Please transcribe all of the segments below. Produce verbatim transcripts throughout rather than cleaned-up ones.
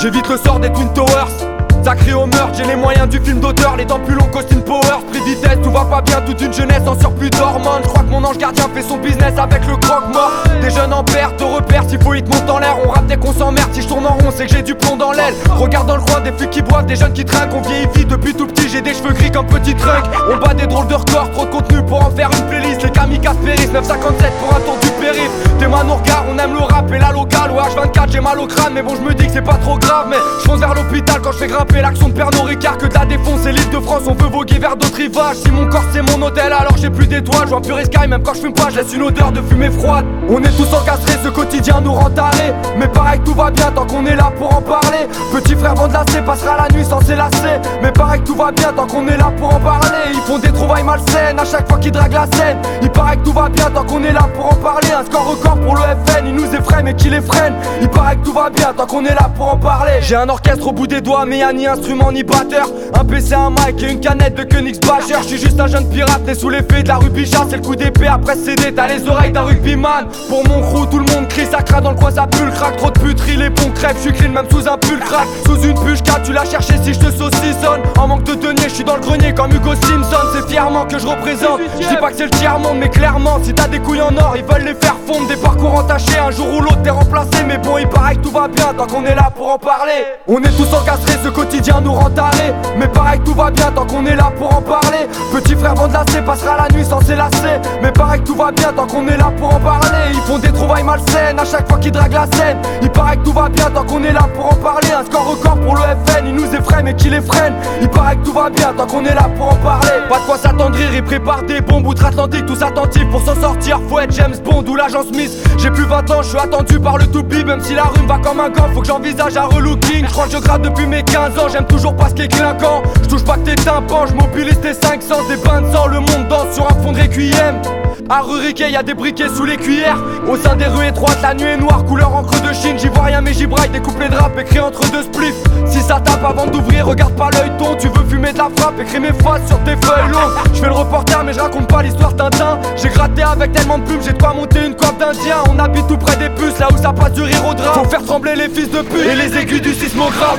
J'évite le sort des Twin Towers. Ça crie au meurtre, j'ai les moyens du film d'auteur. Les dents plus longues qu'Austin Powers. Pris vitesse, tout va pas bien, toute une jeunesse en surplus d'hormones. Je crois que mon ange gardien fait son business avec le croque-mort. Des jeunes en perte de repères, s'il faut ils te montent en l'air. On rate dès qu'on s'emmerde, si je tourne en rond c'est que j'ai du plomb dans l'aile. Regarde dans le coin des flics qui boivent, des jeunes qui trinquent. On vieillit vite depuis tout petit, j'ai des cheveux gris comme petit trunk. On bat des drôles de records, trop de contenu pour en faire une playlist. Les kamikazes périssent, neuf cinquante-sept pour un tour du périph'. T'es man au regard, on aime le rap et la locale. Ouais H vingt-quatre j'ai mal au crâne, mais bon je me dis que c'est pas trop grave. Mais je fonce vers l'hôpital quand je fais grimper l'action de Pernod Ricard. Que de la défonce et l'île de France, on veut voguer vers d'autres rivages. Si mon corps c'est mon hôtel alors j'ai plus d'étoiles. Je vois plus Sky même quand je fume pas, je laisse une odeur de fumée froide. On est tous encastrés, ce quotidien nous rend tarés. Mais pareil que tout va bien tant qu'on est là pour en parler. Petit frère bandelassé passera la nuit sans s'élasser. Mais pareil que tout va bien tant qu'on est là pour en parler. Ils font des trouvailles malsaines à chaque fois qu'ils draguent la scène. Il paraît que tout va bien tant qu'on est là pour en parler. Un score record pour le F N, ils nous effraient mais qui les freine. Il paraît que tout va bien tant qu'on est là pour en parler. J'ai un orchestre au bout des doigts mais y'a ni instrument ni batteur. Un P C, un mic et une canette de Königsbacher. J'suis juste un jeune pirate né sous l'effet de la rue Bichat. C'est le coup d'épée après C D, t'as les oreilles d'un rugbyman. Pour mon crew tout le monde crie, ça craint dans le coin, ça pue le crack. Trop de puterie, les bons crèves, j'suis clean même sous un pull crack. Sous une puce cat, tu l'as cherché si j'te saucissonne. En manque de denier, j'suis dans le grenier comme Hugo Simpson. C'est fièrement que je représente, j'dis pas que c'est le tiers-monde mais clairement si t'as des couilles en or, ils veulent les faire fondre. Des parcours entachés, un jour ou l'autre t'es remplacé. Mais bon il paraît que tout va bien tant qu'on est là pour en parler. On est tous encastrés, ce quotidien nous rend tarés. Mais pareil que tout va bien tant qu'on est là pour en parler. Petit frère bandelassé passera la nuit sans s'élasser. Mais pareil que tout va bien tant qu'on est là pour en parler. Ils font des trouvailles malsaines à chaque fois qu'ils draguent la scène. Il paraît que tout va bien tant qu'on est là pour en parler. Un score record pour le F N, ils nous effraient mais qui les freine. Il paraît que tout va bien tant qu'on est là pour en parler. Pas de quoi s'attendrir, ils préparent des bombes outre-Atlantique. Tous attentifs pour s'en sortir, faut être James Bond ou l'agent Smith. J'ai plus vingt ans, je suis attendu par le to-be. Même si la rue me va comme un gant, faut que j'envisage un relooking. Je crois que je gratte depuis mes quinze ans, j'aime toujours pas ce qui est clinquant. Je touche pas que tes tympans, je mobilise tes cinq cents. Des bains de sang, le monde danse sur un fond de requiem. À rue Riquet, y'a des briquets sous les cuillères. Au sein des rues étroites, la nuit est noire, couleur encre de Chine. J'y vois rien mais j'y braille, des couplets de rap écrits entre deux spliffs. Si ça tape avant d'ouvrir, regarde pas l'œil ton. Tu veux fumer de la frappe, écris mes faces sur tes feuilles longues. Je fais le reporter mais je raconte pas l'histoire Tintin. J'ai gratté avec tellement de plumes, j'ai de quoi monter une corde d'Indien. On habite tout près des puces, là où ça passe du rire au drap. Faut faire trembler les fils de pute et les aigus du sismographe.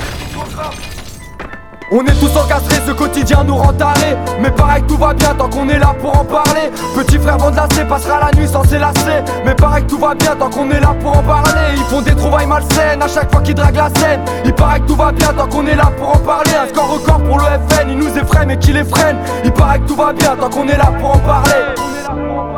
On est tous encastrés, ce quotidien nous rend tarés. Mais pareil que tout va bien tant qu'on est là pour en parler. Petit frère bandelassé passera la nuit sans s'élasser. Mais pareil que tout va bien tant qu'on est là pour en parler. Ils font des trouvailles malsaines à chaque fois qu'ils draguent la scène. Il paraît que tout va bien tant qu'on est là pour en parler. Un score record pour le F N, ils nous effraient mais qui les freine. Il paraît que tout va bien tant qu'on est là pour en parler.